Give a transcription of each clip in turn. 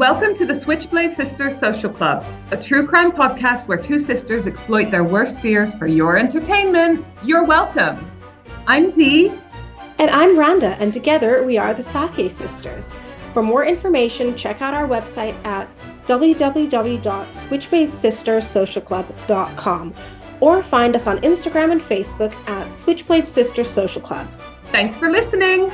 Welcome to the Switchblade Sisters Social Club, a true crime podcast where two sisters exploit their worst fears for your entertainment. You're welcome. I'm Dee. And I'm Rhonda, and together we are the Sake Sisters. For more information, check out our website at www.switchbladesistersocialclub.com or find us on Instagram and Facebook at Switchblade Sisters Social Club. Thanks for listening.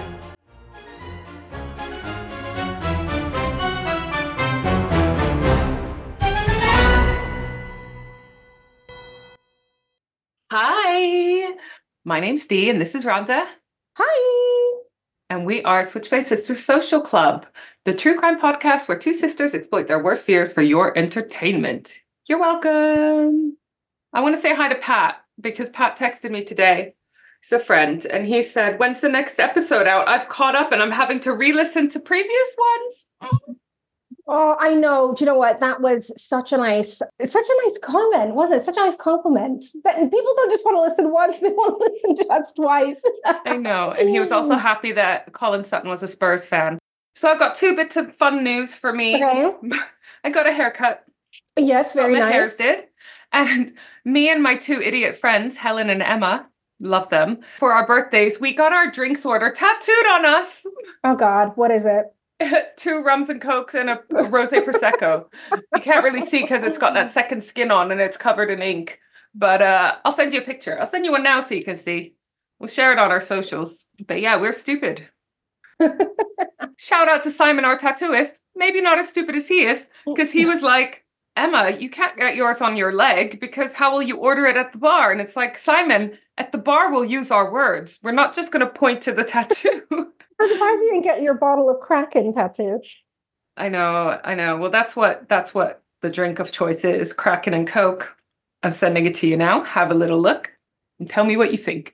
Hi, my name's Dee and this is Rhonda. Hi! And we are Switchblade Sisters Social Club, the true crime podcast where two sisters exploit their worst fears for your entertainment. You're welcome. I want to say hi to Pat because Pat texted me today. He's a friend and he said, when's the next episode out? I've caught up and I'm having to re-listen to previous ones. Oh, I know. Do you know what? That was such a nice comment, wasn't it? Such a nice compliment. But people don't just want to listen once, they want to listen to us twice. I know. And he was also happy that Colin Sutton was a Spurs fan. So I've got two bits of fun news for me. Okay. I got a haircut. Yes, very my nice. hairs did. And me and my two idiot friends, Helen and Emma, love them, for our birthdays, we got our drinks order tattooed on us. Oh, God. What is it? 2 rums and cokes and a rosé prosecco. You can't really see because it's got that second skin on and it's covered in ink. But I'll send you a picture. I'll send you one now so you can see. We'll share it on our socials. But yeah, we're stupid. Shout out to Simon, our tattooist. Maybe not as stupid as he is, because he was like, Emma, you can't get yours on your leg because how will you order it at the bar? And it's like, Simon, at the bar we'll use our words. We're not just going to point to the tattoo. I'm surprised you didn't get your bottle of Kraken tattoo. I know. Well, that's what the drink of choice is, Kraken and Coke. I'm sending it to you now. Have a little look and tell me what you think.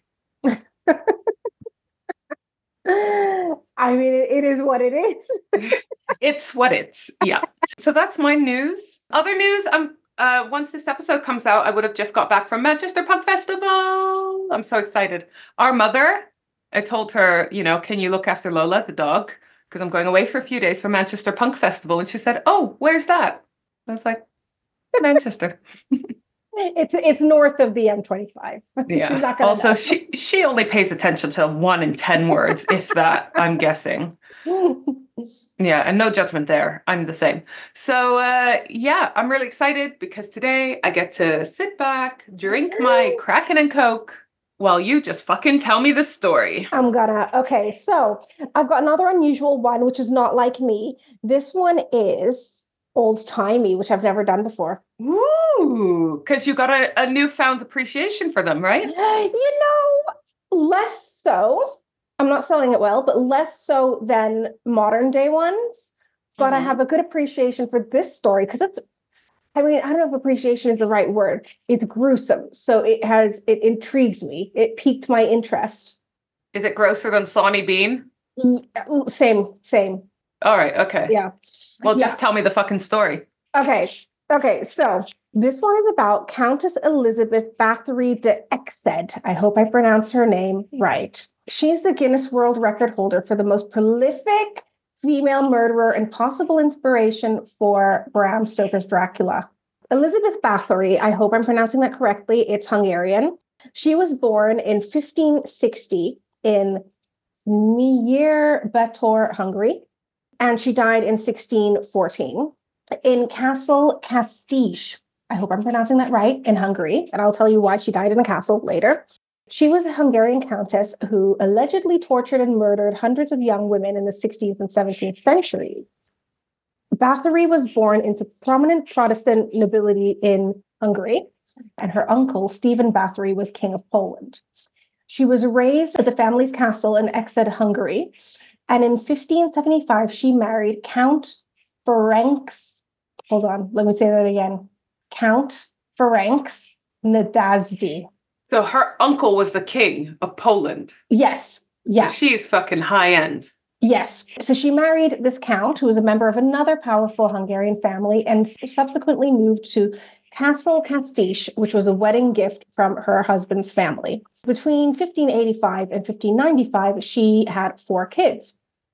I mean, it is what it is. It's what it's. Yeah. So that's my news. Other news, once this episode comes out, I would have just got back from Manchester Punk Festival. I'm so excited. Our mother, I told her, can you look after Lola, the dog? Because I'm going away for a few days for Manchester Punk Festival. And she said, oh, where's that? I was like, Manchester. It's north of the M25. Yeah. She's not gonna also, know. she only pays attention to 1 in 10 words, if that, I'm guessing. Yeah, and no judgment there. I'm the same. So, I'm really excited because today I get to sit back, drink my Kraken and Coke, while you just fucking tell me the story. Okay, so I've got another unusual one, which is not like me. This one is old-timey, which I've never done before. Ooh, because you got a newfound appreciation for them, right? Less so. I'm not selling it well, but less so than modern day ones. But I have a good appreciation for this story because I don't know if appreciation is the right word. It's gruesome. So it intrigues me. It piqued my interest. Is it grosser than Sawney Bean? Same. All right. Okay. Yeah. Well, just tell me the fucking story. Okay. So this one is about Countess Elizabeth Bathory de Exed. I hope I pronounced her name right. She's the Guinness World Record holder for the most prolific female murderer and possible inspiration for Bram Stoker's Dracula. Elizabeth Bathory, I hope I'm pronouncing that correctly, it's Hungarian. She was born in 1560 in Nyírbátor, Hungary, and she died in 1614 in Castle Kastíš. I hope I'm pronouncing that right, in Hungary, and I'll tell you why she died in a castle later. She was a Hungarian countess who allegedly tortured and murdered hundreds of young women in the 16th and 17th centuries. Bathory was born into prominent Protestant nobility in Hungary, and her uncle, Stephen Bathory, was king of Poland. She was raised at the family's castle in Exed, Hungary, and in 1575, she married Count Ferenc. Hold on, let me say that again. Count Ferenc Nadasdy. So her uncle was the king of Poland. Yes. Yeah. So she's fucking high end. Yes. So she married this count who was a member of another powerful Hungarian family and subsequently moved to Castle Kastíš, which was a wedding gift from her husband's family. Between 1585 and 1595, she had 4 kids.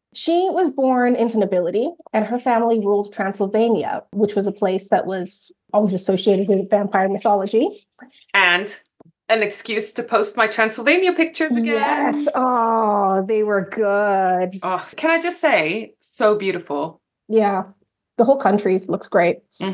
She was born into nobility, and her family ruled Transylvania, which was a place that was always associated with vampire mythology. And an excuse to post my Transylvania pictures again. Yes. Oh, they were good. Oh, can I just say, so beautiful. Yeah. The whole country looks great.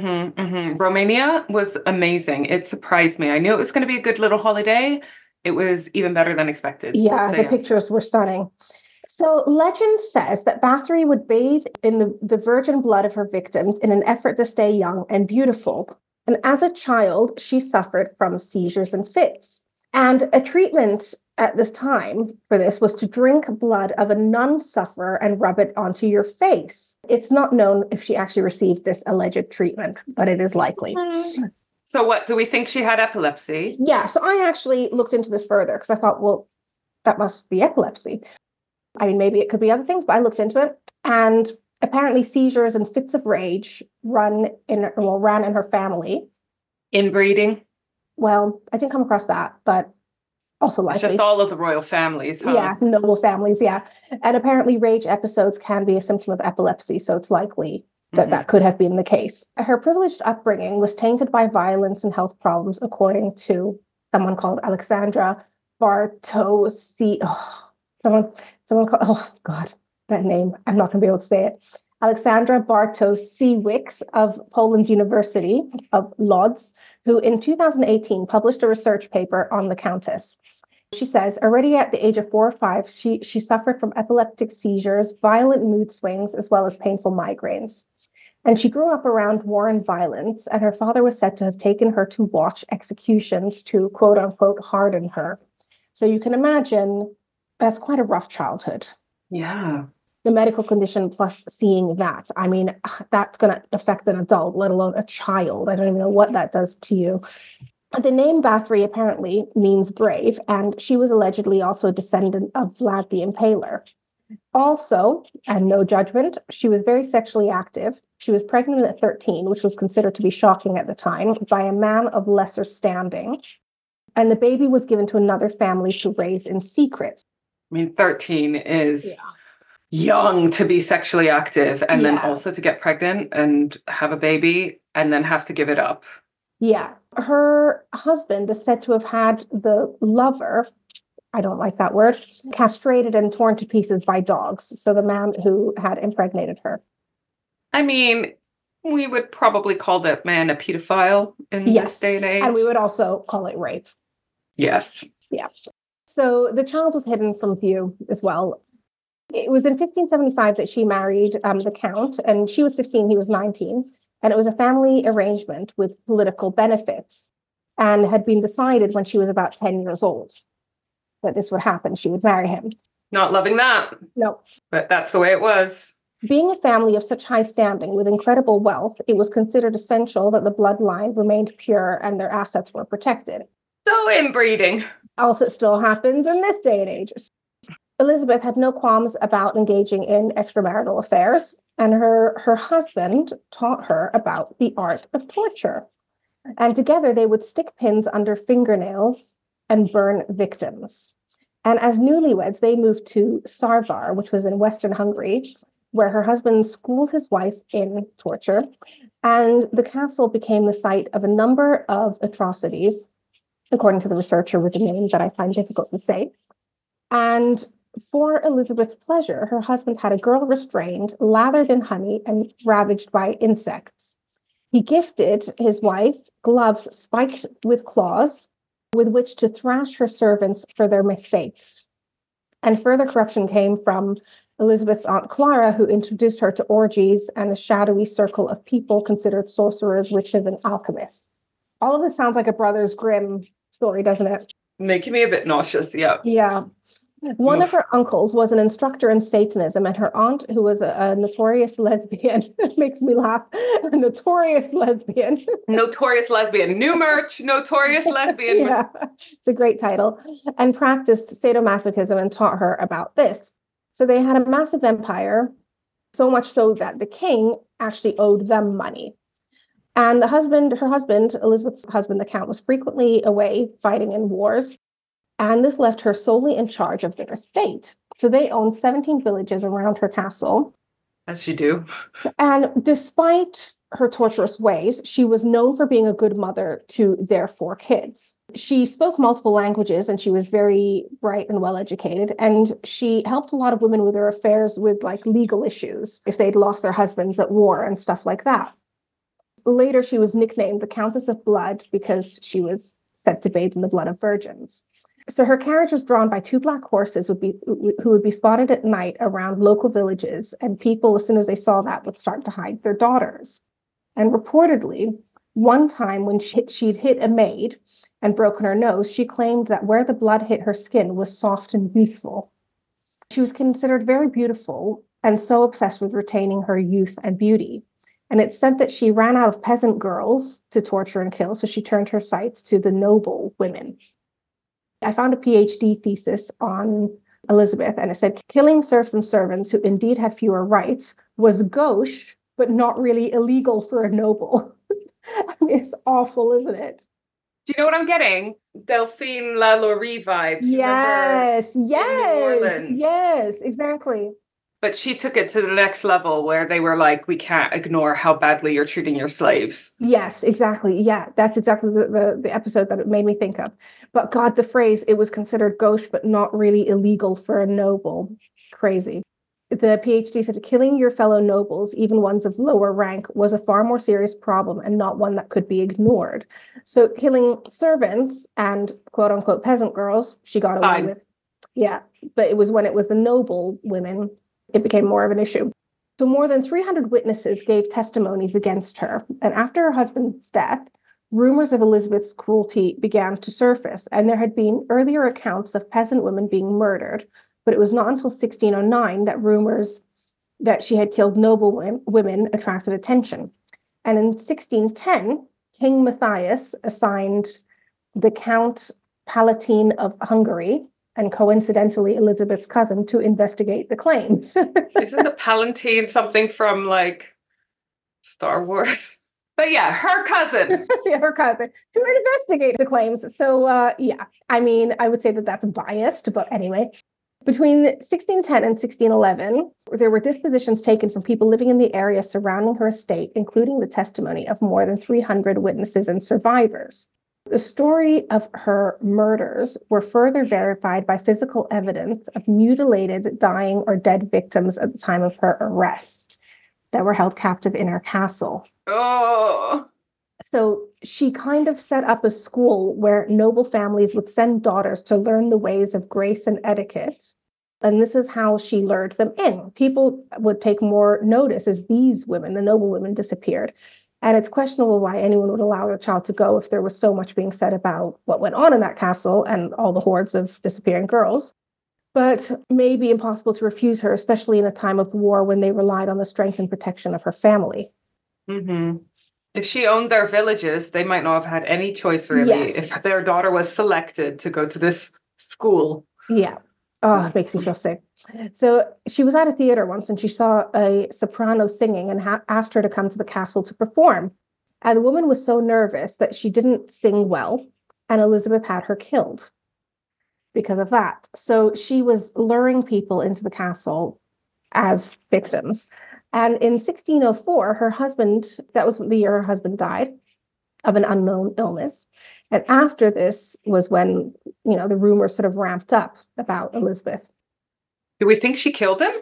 Romania was amazing. It surprised me. I knew it was going to be a good little holiday. It was even better than expected. Yeah, the pictures were stunning. So legend says that Bathory would bathe in the virgin blood of her victims in an effort to stay young and beautiful. And as a child, she suffered from seizures and fits. And a treatment at this time for this was to drink blood of a nun sufferer and rub it onto your face. It's not known if she actually received this alleged treatment, but it is likely. So what, do we think she had epilepsy? Yeah, so I actually looked into this further because I thought, well, that must be epilepsy. I mean, maybe it could be other things, but I looked into it. And apparently seizures and fits of rage ran in her family. Inbreeding? Well, I didn't come across that, but also likely. It's just all of the royal families, huh? Yeah, noble families, yeah. And apparently rage episodes can be a symptom of epilepsy, so it's likely that that could have been the case. Her privileged upbringing was tainted by violence and health problems, according to someone called Alexandra Bartosi. Someone called, oh God, that name. I'm not going to be able to say it. Alexandra Bartosiewicz of Poland University of Lodz, who in 2018 published a research paper on the Countess. She says, already at the age of 4 or 5, she suffered from epileptic seizures, violent mood swings, as well as painful migraines. And she grew up around war and violence, and her father was said to have taken her to watch executions to, quote unquote, harden her. So you can imagine that's quite a rough childhood. Yeah. The medical condition plus seeing that. I mean, that's going to affect an adult, let alone a child. I don't even know what that does to you. The name Bathory apparently means brave, and she was allegedly also a descendant of Vlad the Impaler. Also, and no judgment, she was very sexually active. She was pregnant at 13, which was considered to be shocking at the time, by a man of lesser standing. And the baby was given to another family to raise in secret. I mean, 13 is young to be sexually active, and then also to get pregnant and have a baby and then have to give it up. Yeah. Her husband is said to have had the lover, I don't like that word, castrated and torn to pieces by dogs. So the man who had impregnated her. I mean, we would probably call that man a pedophile in this day and age. And we would also call it rape. Yes. Yeah. So the child was hidden from view as well. It was in 1575 that she married the Count, and she was 15, he was 19. And it was a family arrangement with political benefits, and had been decided when she was about 10 years old that this would happen. She would marry him. Not loving that. No. But that's the way it was. Being a family of such high standing with incredible wealth, it was considered essential that the bloodline remained pure and their assets were protected. So inbreeding. Also, it still happens in this day and age. Elizabeth had no qualms about engaging in extramarital affairs, and her husband taught her about the art of torture. And together they would stick pins under fingernails and burn victims. And as newlyweds, they moved to Sarvar, which was in Western Hungary, where her husband schooled his wife in torture. And the castle became the site of a number of atrocities, according to the researcher with the name that I find difficult to say. And for Elizabeth's pleasure, her husband had a girl restrained, lathered in honey, and ravaged by insects. He gifted his wife gloves spiked with claws with which to thrash her servants for their mistakes. And further corruption came from Elizabeth's Aunt Clara, who introduced her to orgies and a shadowy circle of people considered sorcerers, witches, and alchemists. All of this sounds like a Brothers Grimm story, doesn't it? Making me a bit nauseous, yeah. Yeah. One of her uncles was an instructor in Satanism, and her aunt, who was a notorious lesbian, it makes me laugh, a notorious lesbian. Notorious lesbian. New merch, notorious lesbian. Yeah, it's a great title. And practiced sadomasochism and taught her about this. So they had a massive empire, so much so that the king actually owed them money. And her husband, Elizabeth's husband, the Count, was frequently away fighting in wars. And this left her solely in charge of their estate. So they owned 17 villages around her castle. As you do. And despite her torturous ways, she was known for being a good mother to their 4 kids. She spoke multiple languages and she was very bright and well educated. And she helped a lot of women with their affairs with like legal issues if they'd lost their husbands at war and stuff like that. Later, she was nicknamed the Countess of Blood because she was said to bathe in the blood of virgins. So her carriage was drawn by 2 black horses who would be spotted at night around local villages, and people, as soon as they saw that, would start to hide their daughters. And reportedly, one time when she'd hit a maid and broken her nose, she claimed that where the blood hit her skin was soft and youthful. She was considered very beautiful and so obsessed with retaining her youth and beauty. And it's said that she ran out of peasant girls to torture and kill, so she turned her sights to the noble women. I found a PhD thesis on Elizabeth, and it said killing serfs and servants who indeed had fewer rights was gauche, but not really illegal for a noble. I mean, it's awful, isn't it? Do you know what I'm getting? Delphine Lalaurie vibes. Yes, in New Orleans. yes, exactly. But she took it to the next level where they were like, we can't ignore how badly you're treating your slaves. Yes, exactly. Yeah, that's exactly the episode that it made me think of. But God, the phrase, it was considered gauche, but not really illegal for a noble. Crazy. The PhD said killing your fellow nobles, even ones of lower rank, was a far more serious problem and not one that could be ignored. So killing servants and quote unquote peasant girls, she got away with. Yeah, but it was when it was the noble women, it became more of an issue. So more than 300 witnesses gave testimonies against her. And after her husband's death, rumors of Elizabeth's cruelty began to surface. And there had been earlier accounts of peasant women being murdered. But it was not until 1609 that rumors that she had killed noble women attracted attention. And in 1610, King Matthias assigned the Count Palatine of Hungary, and coincidentally Elizabeth's cousin, to investigate the claims. Isn't the Palatine something from like Star Wars? But yeah, her cousin. Yeah, her cousin, to investigate the claims. So yeah, I mean, I would say that that's biased, but anyway. Between 1610 and 1611, there were dispositions taken from people living in the area surrounding her estate, including the testimony of more than 300 witnesses and survivors. The story of her murders were further verified by physical evidence of mutilated, dying, or dead victims at the time of her arrest that were held captive in her castle. Oh. So she kind of set up a school where noble families would send daughters to learn the ways of grace and etiquette. And this is how she lured them in. People would take more notice as these women, the noble women, disappeared. And it's questionable why anyone would allow their child to go if there was so much being said about what went on in that castle and all the hordes of disappearing girls. But maybe impossible to refuse her, especially in a time of war when they relied on the strength and protection of her family. Mm-hmm. If she owned their villages, they might not have had any choice, really, Yes. if their daughter was selected to go to this school. Yeah. Oh, it makes me feel sick. So she was at a theater once and she saw a soprano singing and asked her to come to the castle to perform. And the woman was so nervous that she didn't sing well, and Elizabeth had her killed because of that. So she was luring people into the castle as victims. And in 1604, her husband, that was the year her husband died of an unknown illness. And after this was when, the rumors sort of ramped up about Elizabeth. Do we think she killed him?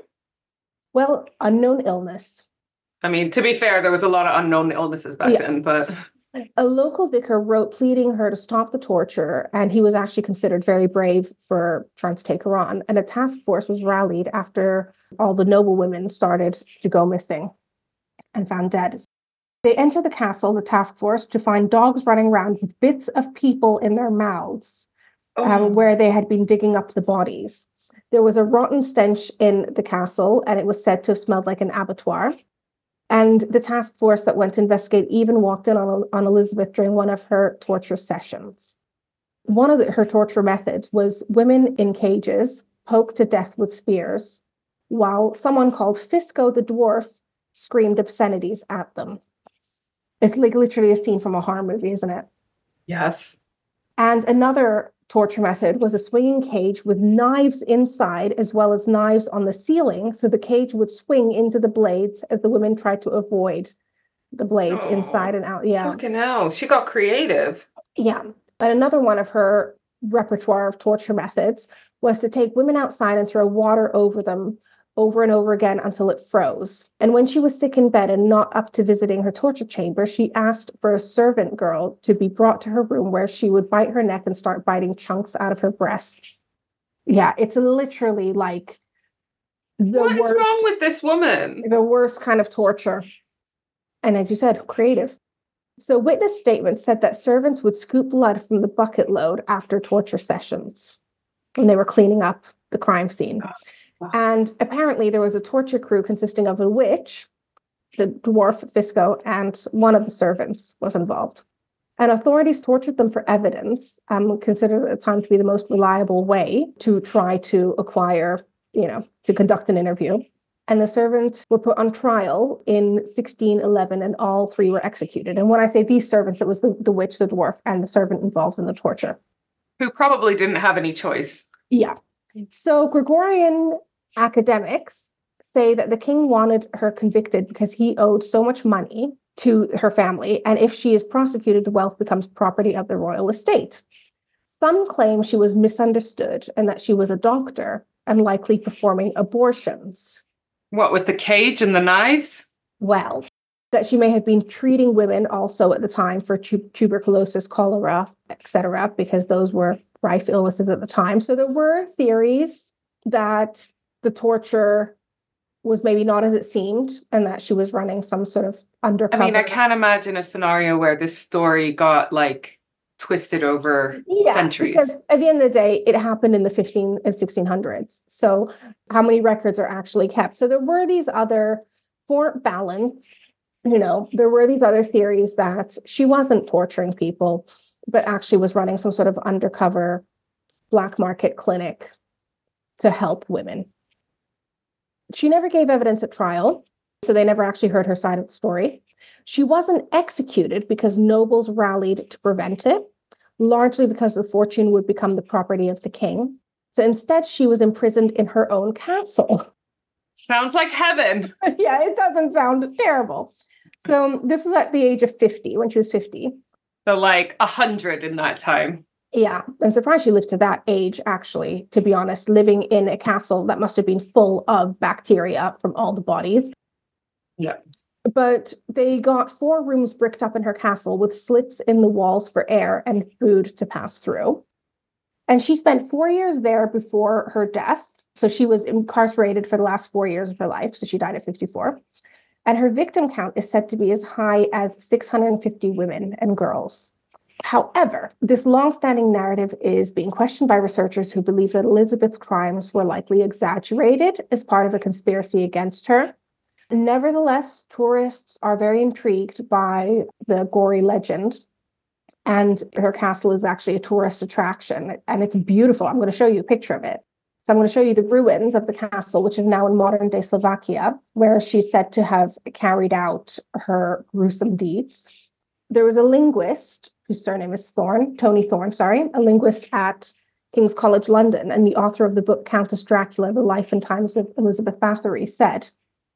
Well, unknown illness. I mean, to be fair, there was a lot of unknown illnesses back then, but... A local vicar wrote pleading her to stop the torture, and he was actually considered very brave for trying to take her on. And a task force was rallied after all the noble women started to go missing and found dead. They entered the castle, the task force, to find dogs running around with bits of people in their mouths where they had been digging up the bodies. There was a rotten stench in the castle, and it was said to have smelled like an abattoir. And the task force that went to investigate even walked in on Elizabeth during one of her torture sessions. One of her torture methods was women in cages poked to death with spears, while someone called Fisco the dwarf screamed obscenities at them. It's like literally a scene from a horror movie, isn't it? Yes. And another torture method was a swinging cage with knives inside as well as knives on the ceiling. So the cage would swing into the blades as the women tried to avoid the blades inside and out. Yeah. Fucking hell. She got creative. Yeah. And another one of her repertoire of torture methods was to take women outside and throw water over them over and over again until it froze. And when she was sick in bed and not up to visiting her torture chamber, she asked for a servant girl to be brought to her room where she would bite her neck and start biting chunks out of her breasts. Yeah, it's literally like What is wrong with this woman? The worst kind of torture. And as you said, creative. So witness statements said that servants would scoop blood from the bucket load after torture sessions when they were cleaning up the crime scene. And apparently there was a torture crew consisting of a witch, the dwarf Fisco, and one of the servants was involved. And authorities tortured them for evidence, considered at the time to be the most reliable way to try to acquire, to conduct an interview. And the servants were put on trial in 1611, and all three were executed. And when I say these servants, it was the witch, the dwarf, and the servant involved in the torture. Who probably didn't have any choice. Yeah. So Gregorian academics say that the king wanted her convicted because he owed so much money to her family, and if she is prosecuted, the wealth becomes property of the royal estate. Some claim she was misunderstood and that she was a doctor and likely performing abortions. What, with the cage and the knives? Well, that she may have been treating women also at the time for tuberculosis, cholera, etc., because those were rife illnesses at the time. So there were theories that the torture was maybe not as it seemed and that she was running some sort of undercover. I mean, I can't imagine a scenario where this story got twisted over centuries. Because at the end of the day, it happened in the 15 and 1600s. So how many records are actually kept? So there were these other, for balance, there were these other theories that she wasn't torturing people, but actually was running some sort of undercover black market clinic to help women. She never gave evidence at trial, so they never actually heard her side of the story. She wasn't executed because nobles rallied to prevent it, largely because the fortune would become the property of the king. So instead, she was imprisoned in her own castle. Sounds like heaven. Yeah, it doesn't sound terrible. So this was at the age of 50, when she was 50. So 100 in that time. Yeah, I'm surprised she lived to that age, actually, to be honest, living in a castle that must have been full of bacteria from all the bodies. Yeah. But they got 4 rooms bricked up in her castle with slits in the walls for air and food to pass through. And she spent 4 years there before her death. So she was incarcerated for the last 4 years of her life. So she died at 54. And her victim count is said to be as high as 650 women and girls. However, this long-standing narrative is being questioned by researchers who believe that Elizabeth's crimes were likely exaggerated as part of a conspiracy against her. Nevertheless, tourists are very intrigued by the gory legend, and her castle is actually a tourist attraction, and it's beautiful. I'm going to show you a picture of it. So I'm going to show you the ruins of the castle, which is now in modern-day Slovakia, where she's said to have carried out her gruesome deeds. There was a linguist whose surname is Tony Thorne, a linguist at King's College London, and the author of the book Countess Dracula, The Life and Times of Elizabeth Bathory, said,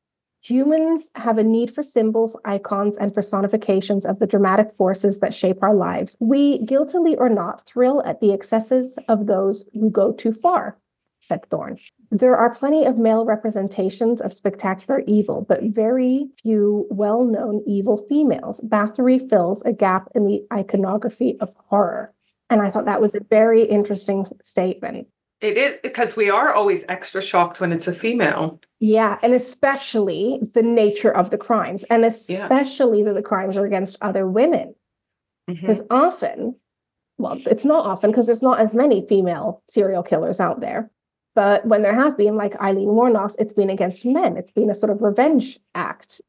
"Humans have a need for symbols, icons, and personifications of the dramatic forces that shape our lives. We, guiltily or not, thrill at the excesses of those who go too far," said Thorne. "There are plenty of male representations of spectacular evil, but very few well-known evil females. Bathory fills a gap in the iconography of horror." And I thought that was a very interesting statement. It is, because we are always extra shocked when it's a female. Yeah, and especially the nature of the crimes, and especially that the crimes are against other women. Because often, well, it's not often because there's not as many female serial killers out there. But when there have been, like Eileen Wuornos, it's been against men. It's been a sort of revenge act.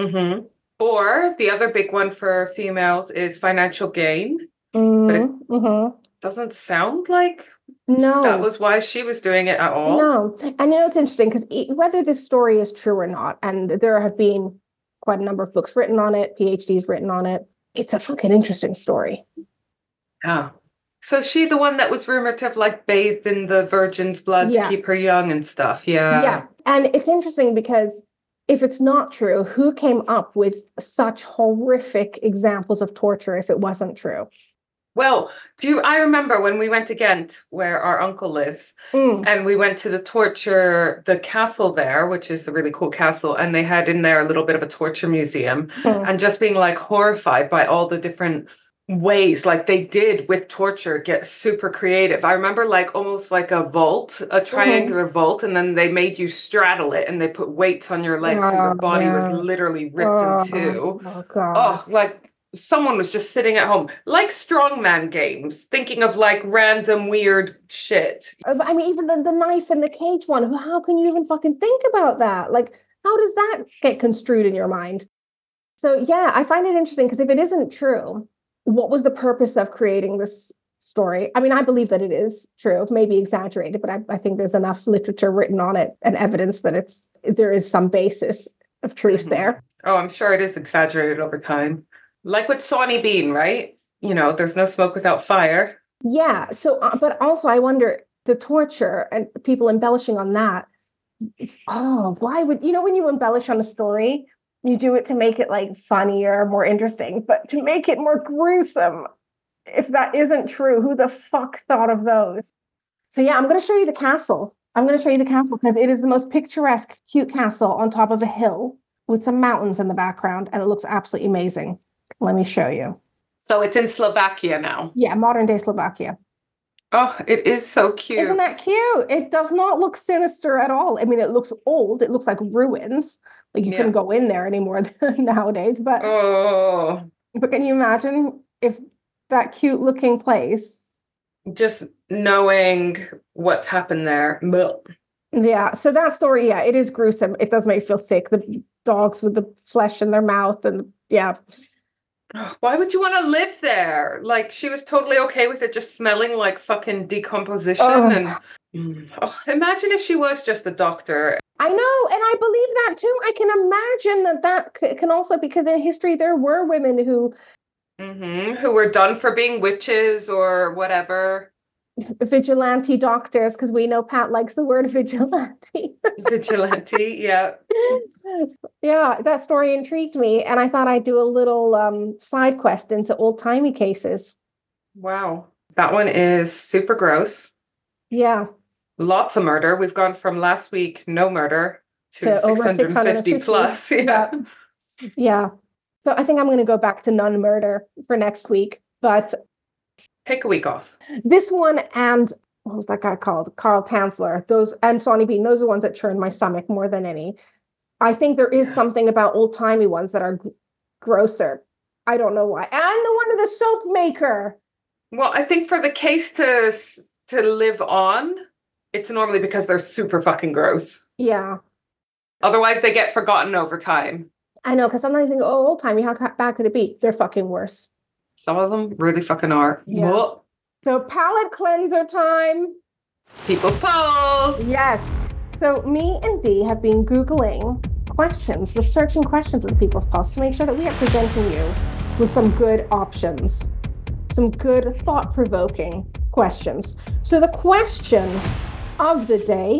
Or the other big one for females is financial gain. But it doesn't sound like that was why she was doing it at all. No. And it's interesting because whether this story is true or not, and there have been quite a number of books written on it, PhDs written on it, it's a fucking interesting story. Yeah. So she the one that was rumored to have like bathed in the virgin's blood Yeah. to keep her young and stuff. Yeah. Yeah. And it's interesting because if it's not true, who came up with such horrific examples of torture if it wasn't true? Well, I remember when we went to Ghent, where our uncle lives, and we went to the castle there, which is a really cool castle, and they had in there a little bit of a torture museum, and just being like horrified by all the different ways like they did with torture get super creative. I remember like almost like a vault, a triangular vault, and then they made you straddle it and they put weights on your legs so your body was literally ripped in two. Oh, God. Like someone was just sitting at home, like strongman games, thinking of like random weird shit. I mean, even the knife and the cage one, how can you even fucking think about that? Like, how does that get construed in your mind? So, yeah, I find it interesting because if it isn't true, what was the purpose of creating this story? I mean, I believe that it is true, maybe exaggerated, but I think there's enough literature written on it and evidence that there is some basis of truth there. Oh, I'm sure it is exaggerated over time. Like with Sawney Bean, right? You know, there's no smoke without fire. Yeah. So, but also I wonder the torture and people embellishing on that. Oh, why would, when you embellish on a story, you do it to make it like funnier, more interesting, but to make it more gruesome, if that isn't true, who the fuck thought of those? So yeah, I'm going to show you the castle. Because it is the most picturesque, cute castle on top of a hill with some mountains in the background, and it looks absolutely amazing. Let me show you. So it's in Slovakia now. Yeah, modern day Slovakia. Oh, it is so cute. Isn't that cute? It does not look sinister at all. I mean, it looks old. It looks like ruins. Like you couldn't go in there anymore nowadays. But can you imagine if that cute looking place? Just knowing what's happened there. Yeah. So that story, it is gruesome. It does make you feel sick. The dogs with the flesh in their mouth and Why would you want to live there? Like she was totally okay with it just smelling like fucking decomposition. And imagine if she was just a doctor. I know, and I believe that too. I can imagine that can also, because in history there were women who were done for being witches or whatever. Vigilante doctors, because we know Pat likes the word vigilante. Vigilante, yeah. Yeah, that story intrigued me, and I thought I'd do a little side quest into old-timey cases. Wow. That one is super gross. Yeah. Lots of murder. We've gone from last week, no murder, to 650 plus. Yeah. So I think I'm going to go back to non-murder for next week, but take a week off. This one and what was that guy called? Carl Tanzler. Those and Sawney Bean. Those are the ones that churn my stomach more than any. I think there is something about old-timey ones that are grosser. I don't know why. And the one of the soap maker. Well, I think for the case to live on, it's normally because they're super fucking gross. Yeah. Otherwise, they get forgotten over time. I know, because sometimes I think, old-timey, how bad could it be? They're fucking worse. Some of them really fucking are. Yeah. Whoa. So palate cleanser time. People's polls. Yes. So me and Dee have been Googling questions, researching questions in the People's Pulse to make sure that we are presenting you with some good options, some good thought-provoking questions. So the question of the day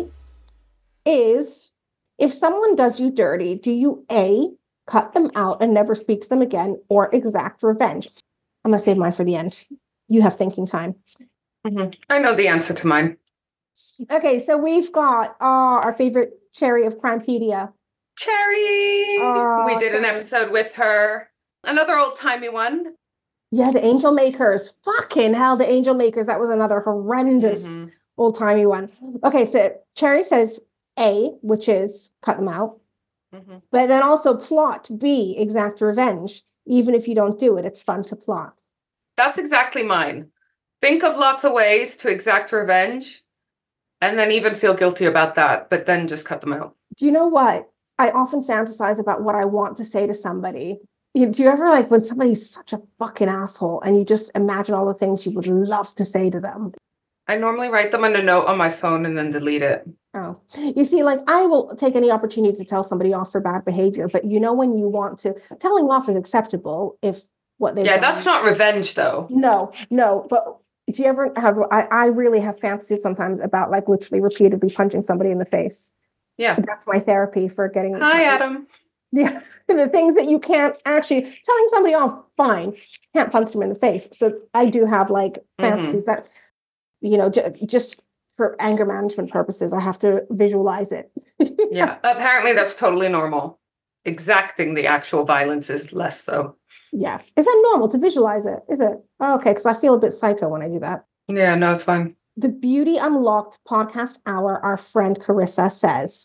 is, if someone does you dirty, do you A, cut them out and never speak to them again, or exact revenge? I'm going to save mine for the end. You have thinking time. I know the answer to mine. Okay, so we've got our favorite Cherry of Crimepedia. Cherry! We did an episode with her. Another old-timey one. Yeah, the Angel Makers. Fucking hell, the Angel Makers. That was another horrendous old-timey one. Okay, so Cherry says A, which is cut them out. But then also plot B, exact revenge. Even if you don't do it, it's fun to plot. That's exactly mine. Think of lots of ways to exact revenge and then even feel guilty about that, but then just cut them out. Do you know what? I often fantasize about what I want to say to somebody. Do you ever, like, when somebody's such a fucking asshole and you just imagine all the things you would love to say to them? I normally write them in a note on my phone and then delete it. Oh, you see, like, I will take any opportunity to tell somebody off for bad behavior, but when you want to, telling off is acceptable if what they've done. That's not revenge, though. No, but Do you ever have, I really have fantasies sometimes about like literally repeatedly punching somebody in the face. Yeah. That's my therapy for getting. Hi, Adam. Yeah. The things that you can't actually, telling somebody off, fine. Can't punch them in the face. So I do have like fantasies that, just for anger management purposes, I have to visualize it. Yeah. Apparently that's totally normal. Exacting the actual violence is less so. Yeah. Is that normal to visualize it? Is it? Oh, okay. Because I feel a bit psycho when I do that. Yeah, no, it's fine. The Beauty Unlocked podcast hour, our friend Carissa says,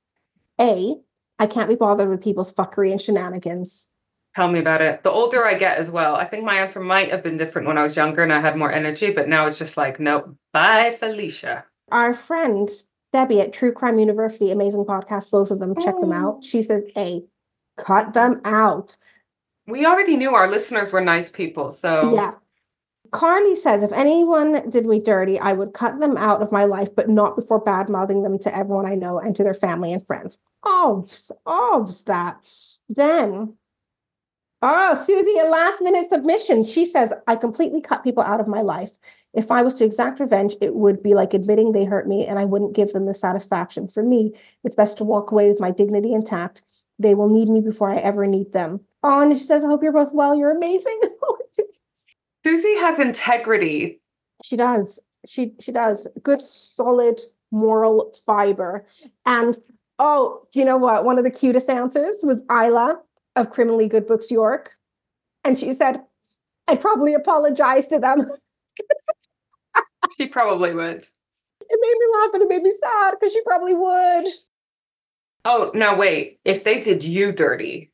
I can't be bothered with people's fuckery and shenanigans. Tell me about it. The older I get as well, I think my answer might have been different when I was younger and I had more energy, but now it's just like, nope, bye, Felicia. Our friend Debbie at True Crime University, amazing podcast, both of them, check them out. She says, cut them out. We already knew our listeners were nice people, so... Yeah. Carly says, if anyone did me dirty, I would cut them out of my life, but not before bad-mouthing them to everyone I know and to their family and friends. Obvs that. Then, Susie, a last-minute submission. She says, I completely cut people out of my life. If I was to exact revenge, it would be like admitting they hurt me, and I wouldn't give them the satisfaction. For me, it's best to walk away with my dignity intact. They will need me before I ever need them. Oh, and she says, I hope you're both well. You're amazing. Susie has integrity. She does. She does. Good, solid moral fiber. And, do you know what? One of the cutest answers was Isla of Criminally Good Books York. And she said, I'd probably apologize to them. She probably would. It made me laugh and it made me sad because she probably would. Oh, now wait. If they did you dirty.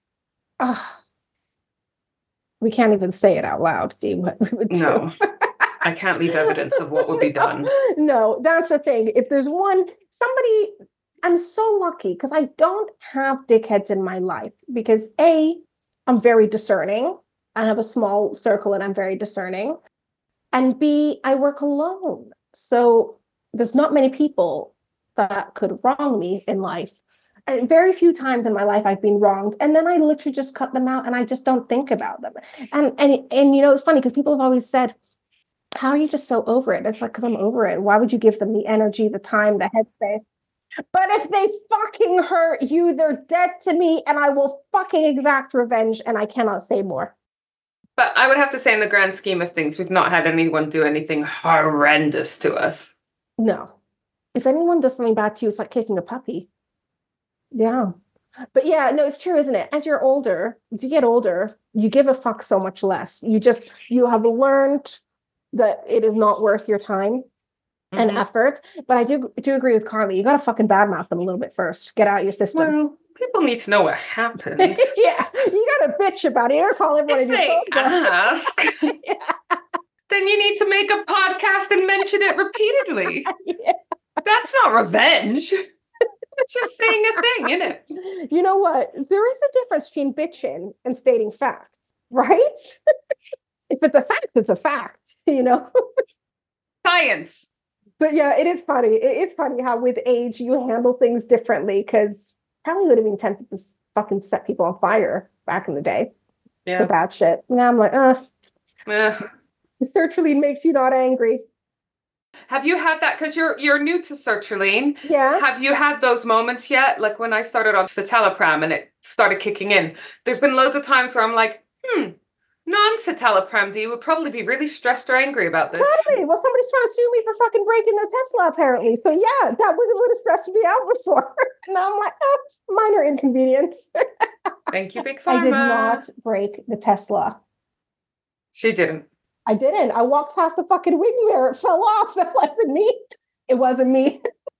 We can't even say it out loud, Dee, what we would do. No, I can't leave evidence of what would be done. No, that's the thing. If there's somebody, I'm so lucky because I don't have dickheads in my life because I'm very discerning. I have a small circle and I'm very discerning. And B, I work alone. So there's not many people that could wrong me in life. And very few times in my life I've been wronged, and then I literally just cut them out and I just don't think about them. And it's funny because people have always said, how are you just so over it? It's like, because I'm over it. Why would you give them the energy, the time, the headspace? But if they fucking hurt you, they're dead to me, and I will fucking exact revenge, and I cannot say more. But I would have to say, in the grand scheme of things, we've not had anyone do anything horrendous to us. No. If anyone does something bad to you, it's like kicking a puppy. Yeah. But yeah, no, it's true, isn't it? As you get older, you give a fuck so much less. You have learned that it is not worth your time and effort. But I do agree with Carly. You got to fucking badmouth them a little bit first. Get out your system. Well, people need to know what happened. Yeah. You got to bitch about it. You got to call everyone. If they ask, then you need to make a podcast and mention it repeatedly. Yeah. That's not revenge. It's just saying a thing, isn't it? You know what? There is a difference between bitching and stating facts, right? If it's a fact, it's a fact, Science. But yeah, it is funny. It is funny how with age you handle things differently, because probably would have been tempted to fucking set people on fire back in the day. Yeah. The bad shit. Now I'm like, The sertraline makes you not angry. Have you had that? Because you're new to sertraline. Yeah. Have you had those moments yet? Like when I started on citalopram and it started kicking in. There's been loads of times where I'm like, non-citalopram D would probably be really stressed or angry about this. Totally. Well, somebody's trying to sue me for fucking breaking their Tesla, apparently. So yeah, that would have stressed me out before. And now I'm like, minor inconvenience. Thank you, Big Pharma. I did not break the Tesla. She didn't. I didn't. I walked past the fucking wing mirror. It fell off. That wasn't me. It wasn't me.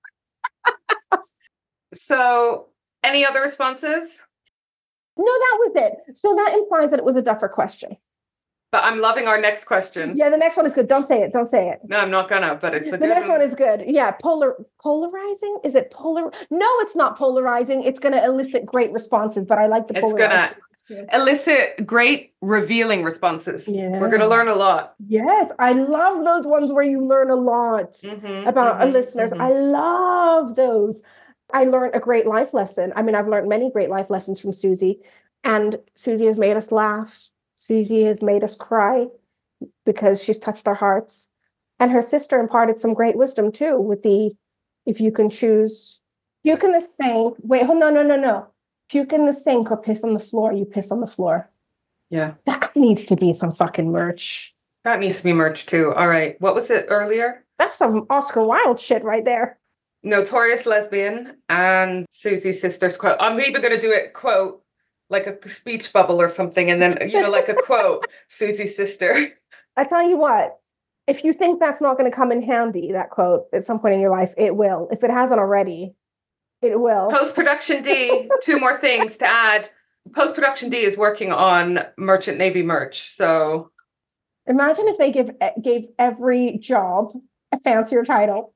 So, any other responses? No, that was it. So that implies that it was a Duffer question. But I'm loving our next question. Yeah, the next one is good. Don't say it. Don't say it. No, I'm not gonna, but it's a good one. The next one is good. Yeah, polarizing? Is it polar? No, it's not polarizing. It's going to elicit great responses, but I like the polarizing. It's going to elicit great revealing responses. Yeah. We're going to learn a lot. Yes, I love those ones where you learn a lot about listeners. I love those. I learned a great life lesson. I mean, I've learned many great life lessons from Susie, and Susie has made us laugh. Susie has made us cry because she's touched our hearts. And her sister imparted some great wisdom too with the, if you can choose, puke in the sink. Wait, oh, no. Puke in the sink or piss on the floor, you piss on the floor. Yeah. That needs to be some fucking merch. That needs to be merch too. All right. What was it earlier? That's some Oscar Wilde shit right there. Notorious Lesbian and Susie's sister's quote. I'm even going to do it quote, like a speech bubble or something. And then, like a quote, Susie's sister. I tell you what, if you think that's not going to come in handy, that quote, at some point in your life, it will. If it hasn't already, it will. Post-Production D, 2 more things to add. Post-Production D is working on Merchant Navy merch. So imagine if they gave every job a fancier title.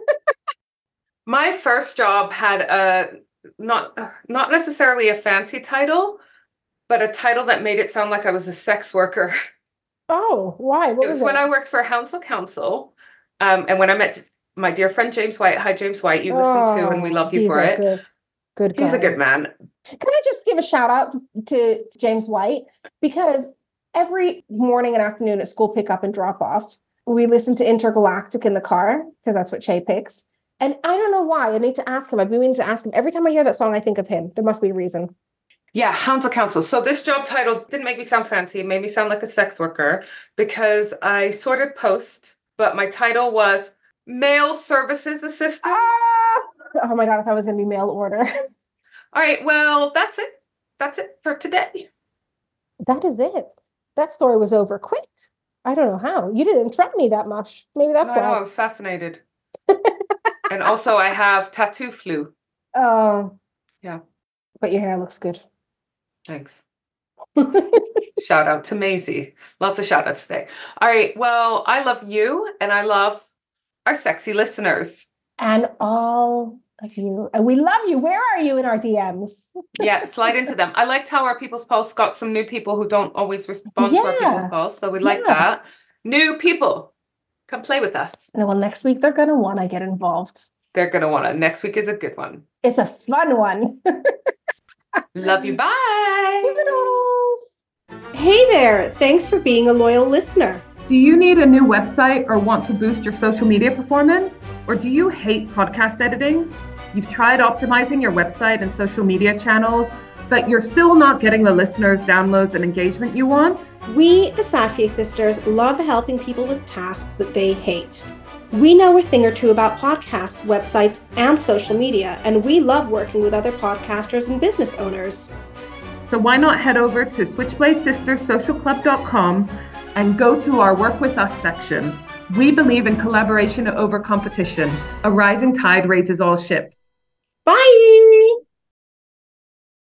my first job had a not necessarily a fancy title, but a title that made it sound like I was a sex worker. Oh, why? What It was when I worked for Hounslow Council, and when I met my dear friend James White. Hi, James White. You listen to, and we love you for it. Good guy. He's a good man. Can I just give a shout out to James White? Because every morning and afternoon at school pickup and drop off, we listen to Intergalactic in the car, because that's what Shay picks. And I don't know why. I need to ask him. I've been meaning to ask him. Every time I hear that song, I think of him. There must be a reason. Yeah, Hounslow Council. So this job title didn't make me sound fancy. It made me sound like a sex worker because I sorted post, but my title was Mail Services Assistant. Oh my God, if I was going to be mail order. All right, well, that's it. That's it for today. That is it. That story was over quick. I don't know how. You didn't interrupt me that much. Maybe that's why. I was fascinated. And also I have tattoo flu. Oh. Yeah. But your hair looks good. Thanks. Shout out to Maisie. Lots of shout outs today. All right. Well, I love you and I love our sexy listeners. And all of you. And we love you. Where are you in our DMs? Yeah, slide into them. I liked how our People's Pulse got some new people who don't always respond to our People's Pulse. So we like that. New people. Come play with us. And well, next week they're going to want to get involved. They're going to want to. Next week is a good one. It's a fun one. Love you. Bye. Hey there. Thanks for being a loyal listener. Do you need a new website or want to boost your social media performance? Or do you hate podcast editing? You've tried optimizing your website and social media channels, but you're still not getting the listeners, downloads, and engagement you want? We, the Safie sisters, love helping people with tasks that they hate. We know a thing or two about podcasts, websites, and social media, and we love working with other podcasters and business owners. So why not head over to switchbladesisterssocialclub.com and go to our Work With Us section. We believe in collaboration over competition. A rising tide raises all ships. Bye!